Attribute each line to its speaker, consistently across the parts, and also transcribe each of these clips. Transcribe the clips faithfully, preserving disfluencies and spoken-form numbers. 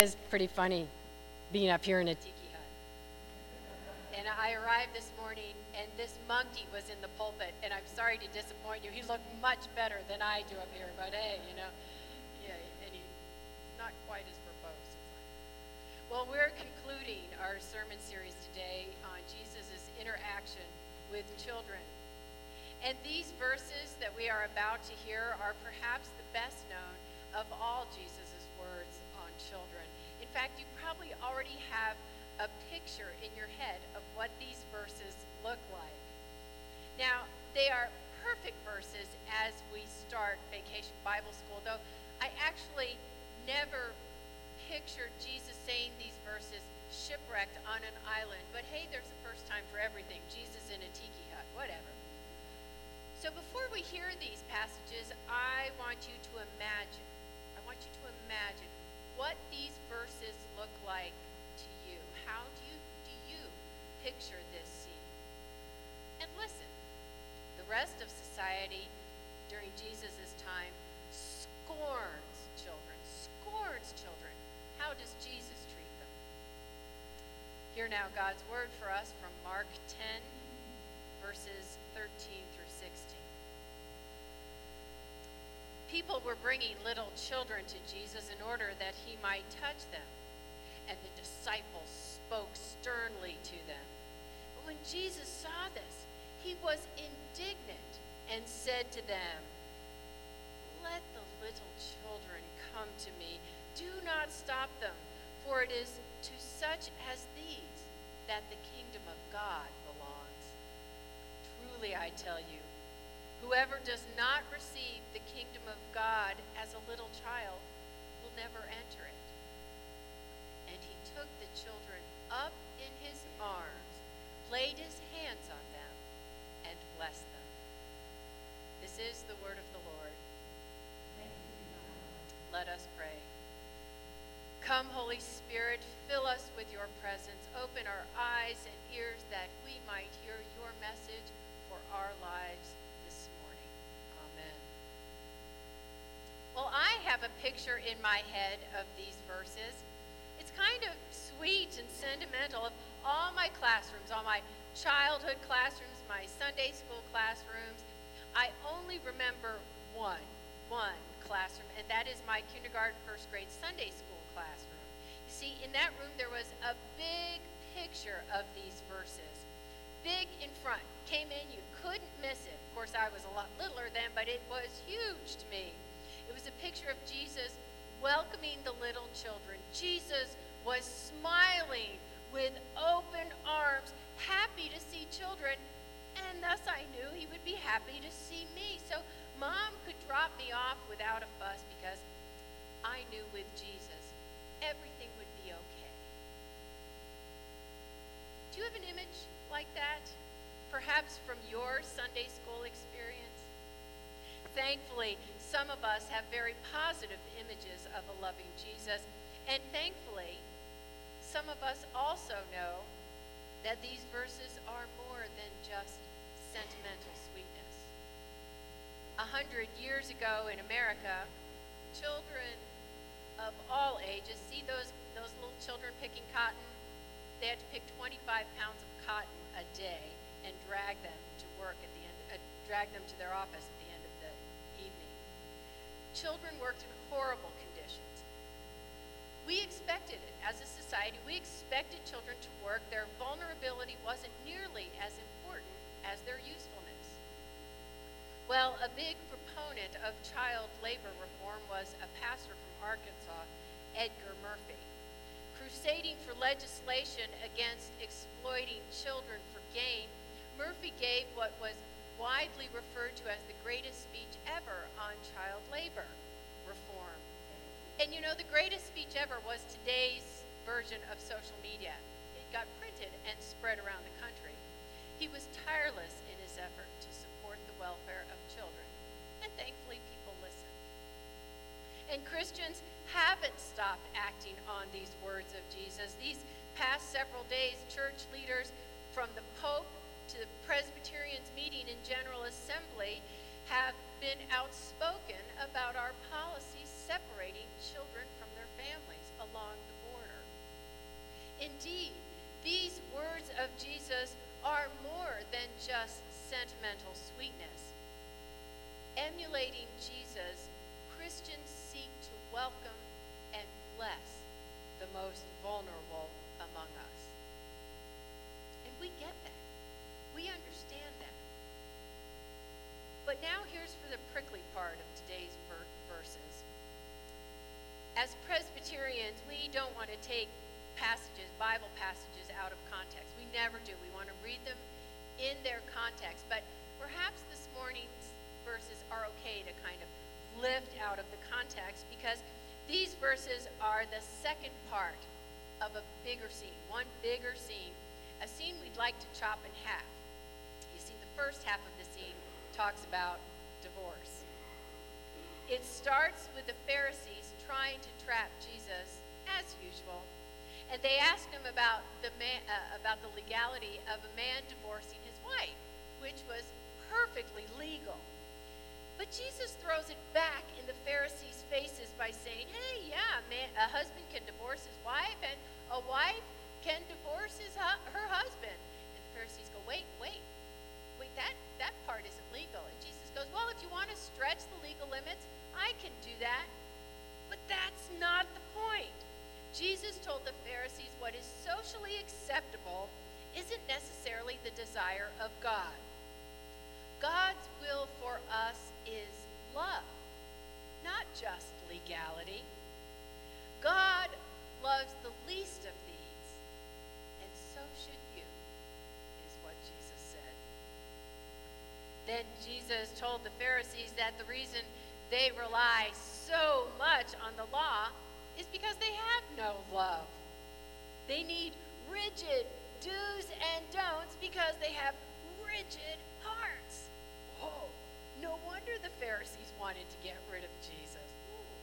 Speaker 1: It's pretty funny being up here in a tiki hut. And I arrived this morning, and this monkey was in the pulpit, and I'm sorry to disappoint you. He looked much better than I do up here, but hey, you know, yeah, and he's not quite as verbose as I am. Well, we're concluding our sermon series today on Jesus' interaction with children. And these verses that we are about to hear are perhaps the best known of all Jesus' words on children. In fact, you probably already have a picture in your head of what these verses look like. Now, they are perfect verses as we start Vacation Bible School, though I actually never pictured Jesus saying these verses shipwrecked on an island. But hey, there's a first time for everything. Jesus in a tiki hut, whatever. So before we hear these passages, I want you to imagine, I want you to imagine what these verses look like to you. How do you, do you picture this scene? And listen, the rest of society during Jesus' time scorns children, scorns children. How does Jesus treat them? Hear now God's word for us from Mark ten, verses thirteen through sixteen. People were bringing little children to Jesus in order that he might touch them, and the disciples spoke sternly to them. But when Jesus saw this, he was indignant and said to them, "Let the little children come to me. Do not stop them, for it is to such as these that the kingdom of God belongs. Truly, I tell you, whoever does not receive the kingdom of God as a little child will never enter it." And he took the children up in his arms, laid his hands on them, and blessed them. This is the word of the Lord. Let us pray. Come, Holy Spirit, fill us with your presence. Open our eyes and ears that we might hear your message for our lives this morning. Amen. Well, I have a picture in my head of these verses. It's kind of sweet and sentimental of all my classrooms, all my childhood classrooms, my Sunday school classrooms. I only remember one, one classroom, and that is my kindergarten, first grade Sunday school classroom. You see, in that room there was a big picture of these verses. Big in front. Came in, you couldn't miss it. Of course, I was a lot littler then, but it was huge to me. It was a picture of Jesus welcoming the little children. Jesus was smiling with open arms, happy to see children, and thus I knew he would be happy to see me. So Mom could drop me off without a fuss because I knew with Jesus everything would be okay. Do you have an image like that? Perhaps from your Sunday school experience? Thankfully, some of us have very positive images of a loving Jesus, and thankfully, some of us also know that these verses are more than just sentimental sweetness. A hundred years ago in America, children of all ages, see those, those little children picking cotton? They had to pick twenty-five pounds of cotton a day and drag them to work at the end, uh, drag them to their office at the end of the evening. Children worked in horrible conditions. We expected it as a society. We expected children to work. Their vulnerability wasn't nearly as important as their usefulness. Well, a big proponent of child labor reform was a pastor from Arkansas, Edgar Murphy. Crusading for legislation against exploiting children for gain, Murphy gave what was widely referred to as the greatest speech ever on child labor reform. And you know, the greatest speech ever was today's version of social media. It got printed and spread around the country. He was tireless in his effort to support the welfare of children, and thankfully people listened. And Christians haven't stopped acting on these words of Jesus. These past several days, church leaders from the Pope to the Presbyterians meeting in General Assembly have been outspoken about our policies separating children from their families, along the border. Indeed, these words of Jesus are more than just sentimental sweetness. Emulating Jesus, Christians seek to welcome and bless the most vulnerable among us. And we get that. We understand that. But now here's for the prickly part of today's ver- verses. As Presbyterians, we don't want to take passages, Bible passages, out of context. We never do. We want to read them in their context. But perhaps this morning's verses are okay to kind of lift out of the context, because these verses are the second part of a bigger scene, one bigger scene, a scene we'd like to chop in half. You see, the first half of the scene talks about divorce. It starts with the Pharisees trying to trap Jesus, as usual, and they asked him about the man, uh, about the legality of a man divorcing his wife, which was perfectly legal. But Jesus throws it back in the Pharisees' faces by saying, hey, yeah, a, man, a husband can divorce his wife, and a wife can divorce his hu- her husband. And the Pharisees go, wait, wait, wait, that, that part isn't legal. And Jesus goes, well, if you want to stretch the legal limits, I can do that. But that's not the point. Jesus told the Pharisees what is socially acceptable isn't necessarily the desire of God. God's will for us is love, not just legality. God loves the least of these, and so should you, is what Jesus said. Then Jesus told the Pharisees that the reason they rely so much on the law is because they have no love. They need rigid do's and don'ts because they have rigid hearts. Whoa, no wonder the Pharisees wanted to get rid of Jesus. Ooh.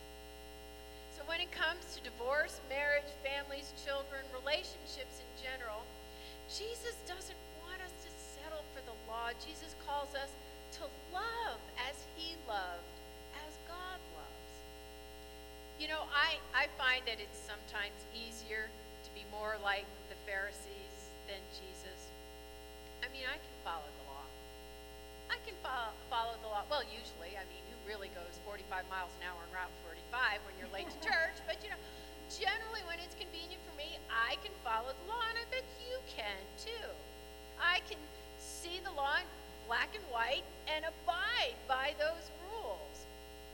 Speaker 1: So when it comes to divorce, marriage, families, children, relationships in general, Jesus doesn't want us to settle for the law. Jesus calls us to love as he loved, as God loves. You know, I, I find that it's sometimes easier to be more like the Pharisees than Jesus. I mean, I can follow the law. I can follow, follow the law. Well, usually, I mean, who really goes forty-five miles an hour on Route forty-five when you're late to church? But, you know, generally when it's convenient for me, I can follow the law, and I bet you can too. I can see the law in black and white and abide by those rules.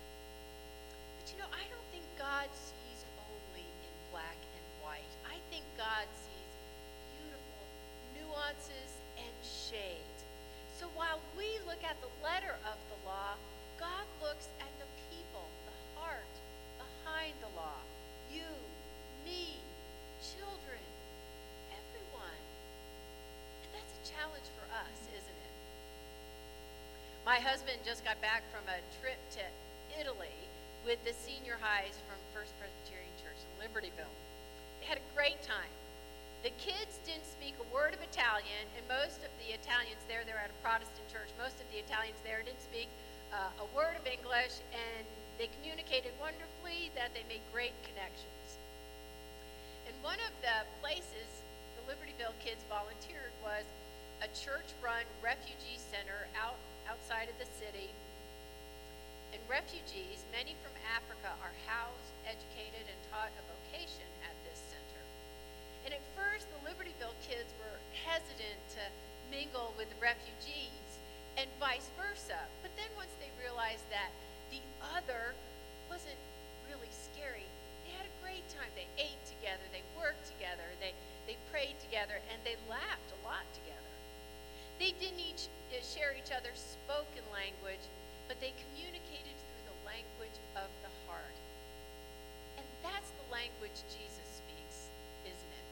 Speaker 1: But, you know, I don't think God sees only in black and white. I think God sees beautiful nuances and shades. So while we look at the letter of the law, God looks at the people, the heart behind the law. You, me, children, everyone. And that's a challenge for us, isn't it? My husband just got back from a trip to Italy with the senior highs from First Presbyterian Church in Libertyville. They had a great time. The kids didn't speak a word of Italian, and most of the Italians there, they're at a Protestant church, most of the Italians there didn't speak uh, a word of English, and they communicated wonderfully, that they made great connections. And one of the places the Libertyville kids volunteered was a church-run refugee center out outside of the city. And refugees, many from Africa, are housed, educated, and taught a vocation at this center. And at first, the Libertyville kids were hesitant to mingle with the refugees, and vice versa. But then once they realized that the other wasn't really scary, they had a great time. They ate together, they worked together, they, they prayed together, and they laughed a lot together. They didn't each share each other's spoken language, but they communicated through the language of the heart. And that's the language Jesus speaks, isn't it?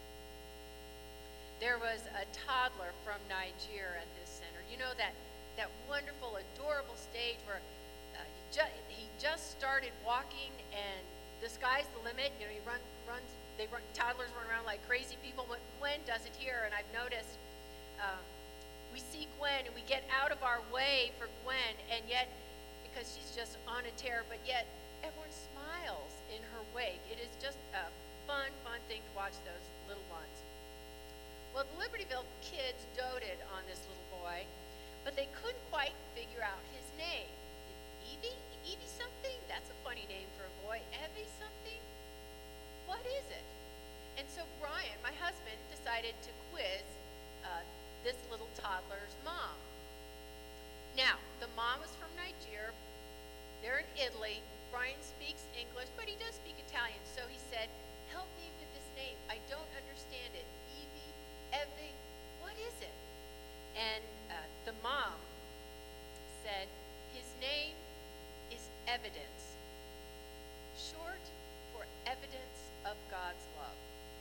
Speaker 1: There was a toddler from Nigeria at this center. You know, that, that wonderful, adorable stage where uh, he, ju- he just started walking, and the sky's the limit. You know, he run, runs, they run, toddlers run around like crazy people. But Gwen does it here, and I've noticed uh, we see Gwen, and we get out of our way for Gwen, and yet, because she's just on a tear, but yet everyone smiles in her wake. It is just a fun, fun thing to watch those little ones. Well, the Libertyville kids doted on this little boy, but they couldn't quite figure out his name. Evie? Evie something? That's a funny name for a boy. Evie something? What is it? And so Brian, my husband, decided to quiz uh, this little toddler's mom. Now, the mom is from Nigeria. They're in Italy. Brian speaks English, but he does speak Italian. So he said, help me with this name. I don't understand it. Evie, Evie, what is it? And uh, the mom said, his name is Evidence, short for evidence of God's love.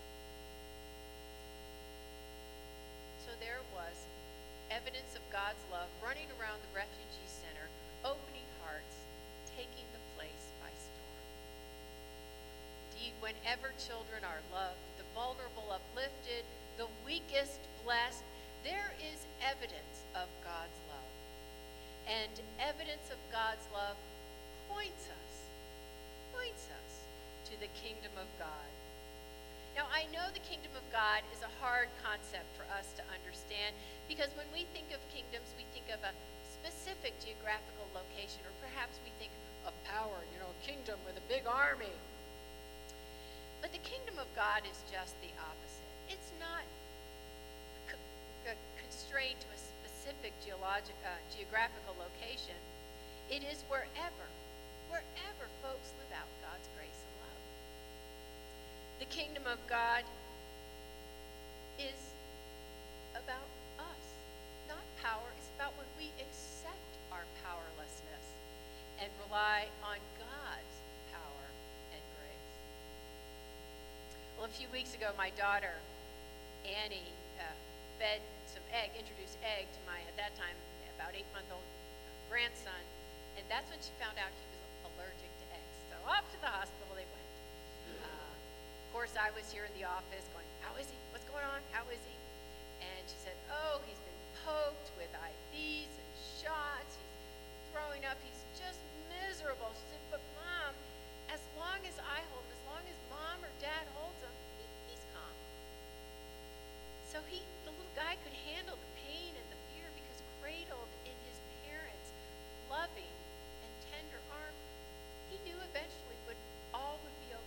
Speaker 1: So there it was, evidence of God's love running around the refugee center, opening hearts, taking the place by storm. Indeed, whenever children are loved, the vulnerable uplifted, the weakest blessed, there is evidence of God's love. And evidence of God's love points us, points us to the kingdom of God. Now, I know the kingdom of God is a hard concept for us to understand because when we think of kingdoms, we think of a specific geographical location, or perhaps we think of power, you know, a kingdom with a big army. But the kingdom of God is just the opposite. It's not co- co- constrained to a specific geologic, uh, geographical location. It is wherever, wherever folks live out God's grace and love. The kingdom of God is about us, not power. It's about when we accept our powerlessness and rely on God's power and grace. Well, a few weeks ago, my daughter, Annie, uh, fed some egg, introduced egg to my, at that time, about eight-month-old grandson, and that's when she found out he was allergic to eggs. So off to the hospital they went. Of course, I was here in the office going, how is he? What's going on? How is he? And she said, oh, he's been poked with I Vs and shots. He's throwing up. He's just miserable. She said, but Mom, as long as I hold him, as long as Mom or Dad holds him, he, he's calm. So he, the little guy could handle the pain and the fear because cradled in his parents' loving and tender arms, he knew eventually would all would be okay.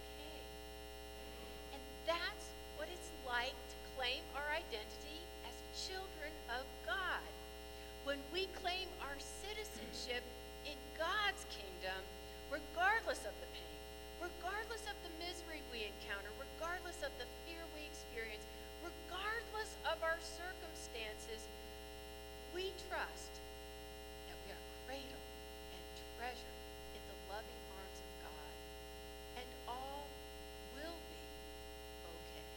Speaker 1: That's what it's like to claim our identity as children of God. When we claim our citizenship in God's kingdom, regardless of the pain, regardless of the misery we encounter, regardless of the fear we experience, regardless of our circumstances, we trust that we are cradled and treasured in the loving arms of God, and all will be okay.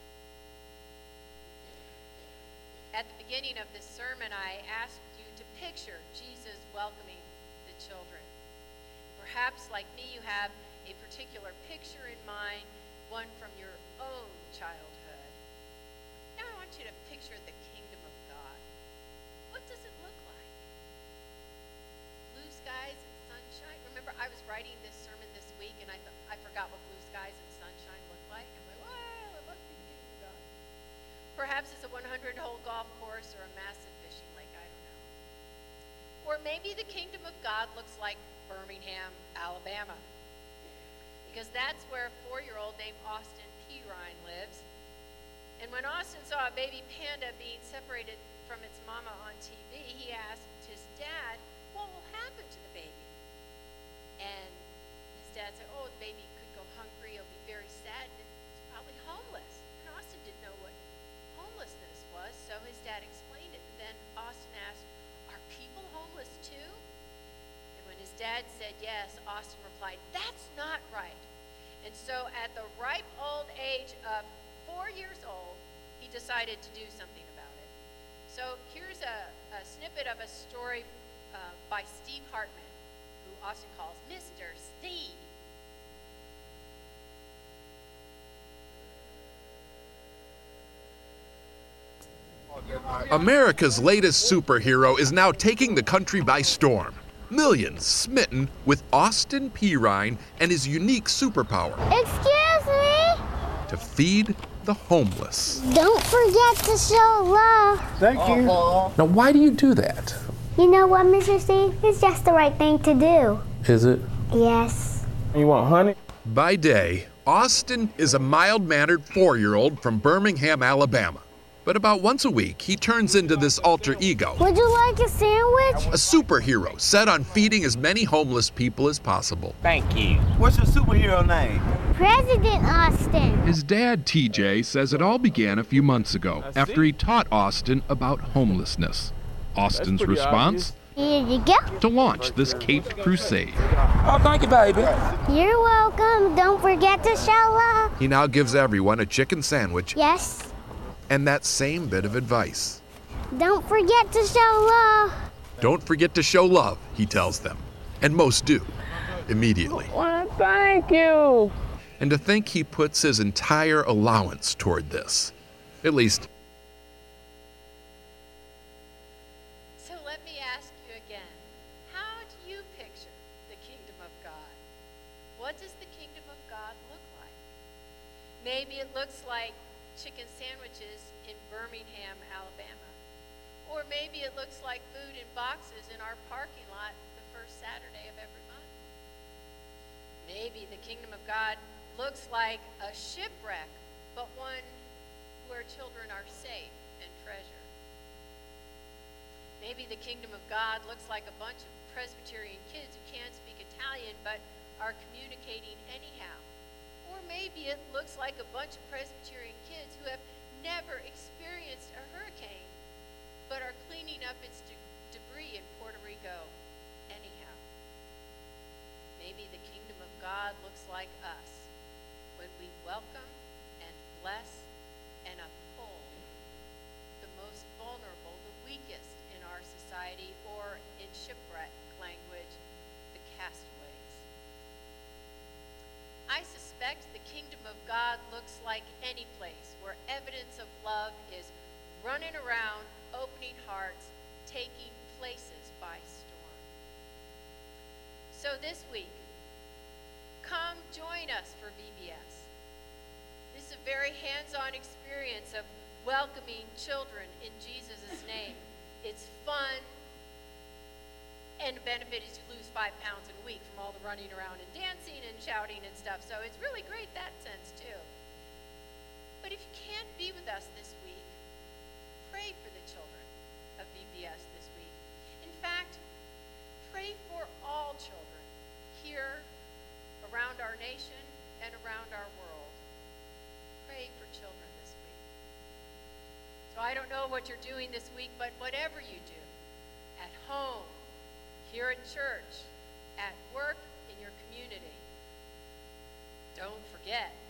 Speaker 1: At the beginning of this sermon, I asked you to picture Jesus welcoming the children. Perhaps, like me, you have a particular picture in mind, one from your own childhood. Now I want you to picture the kingdom of God. What does it look like? Blue skies and sunshine. Remember, I was writing this sermon this week, and I th- I forgot what blue skies and sunshine look like. I'm like, well, it must be the kingdom of God. Perhaps it's a hundred-hole golf course or a massive fishing lake. I don't know. Or maybe the kingdom of God looks like Birmingham, Alabama, because that's where a four-year-old named Austin Pirine lives. And when Austin saw a baby panda being separated from its mama on T V, he asked his dad, what will happen to the baby? And his dad said, oh, the baby could go hungry, he'll be very sad, and it's probably homeless. And Austin didn't know what homelessness was, so his dad explained it. And then Austin asked, are people homeless too? And when his dad said yes, Austin replied, that's not right. And so at the ripe old age of four years old, he decided to do something about it. So here's a, a snippet of a story uh, by Steve Hartman, who Austin calls Mister Steve.
Speaker 2: America's latest superhero is now taking the country by storm. Millions smitten with Austin Pearine and his unique superpower.
Speaker 3: Excuse me?
Speaker 2: To feed the homeless.
Speaker 3: Don't forget to show love.
Speaker 4: Thank you. Now, why do you do that?
Speaker 3: You know what, Mister C? It's just the right thing to do.
Speaker 4: Is it?
Speaker 3: Yes.
Speaker 4: You want honey?
Speaker 2: By day, Austin is a mild-mannered four-year-old from Birmingham, Alabama. But about once a week, he turns into this alter ego.
Speaker 3: Would you like a sandwich?
Speaker 2: A superhero set on feeding as many homeless people as possible.
Speaker 5: Thank you.
Speaker 6: What's your superhero name?
Speaker 3: President Austin.
Speaker 2: His dad, T J, says it all began a few months ago after he taught Austin about homelessness. Austin's
Speaker 4: pretty
Speaker 2: response?
Speaker 3: Here you go.
Speaker 2: To launch this caped crusade.
Speaker 4: Oh, thank you, baby.
Speaker 3: You're welcome. Don't forget to show love.
Speaker 2: He now gives everyone a chicken sandwich
Speaker 3: Yes.
Speaker 2: and that same bit of advice.
Speaker 3: Don't forget to show love.
Speaker 2: Don't forget to show love, he tells them. And most do, immediately.
Speaker 4: Well, thank you.
Speaker 2: And to think he puts his entire allowance toward this. At least,
Speaker 1: So let me ask you again, how do you picture the kingdom of God? What does the kingdom of God look like? Maybe it looks like chicken sandwiches in Birmingham, Alabama. Or maybe it looks like food in boxes in our parking lot the first Saturday of every month. Maybe the kingdom of God looks like a shipwreck, but one where children are safe and treasured. Maybe the kingdom of God looks like a bunch of Presbyterian kids who can't speak Italian but are communicating anyhow. Or maybe it looks like a bunch of Presbyterian kids who have never experienced a hurricane but are cleaning up its de- debris in Puerto Rico anyhow. Maybe the kingdom of God looks like us when we welcome and bless and uphold the most vulnerable, the weakest in our society, or in shipwreck language, the castaways. I suspect the kingdom of God looks like any place where evidence of love is running around, opening hearts, taking places by storm. So this week, come join us for V B S. This is a very hands-on experience of welcoming children in Jesus' name. It's fun, and the benefit is you lose five pounds in a week from all the running around and dancing and shouting and stuff. So it's really great that sense too. But if you can't be with us this week, pray for the children of V B S this week. In fact, pray for all children here, around our nation, and around our world. Pray for children this week. So I don't know what you're doing this week, but whatever you do, at home, here at church, at work, in your community, don't forget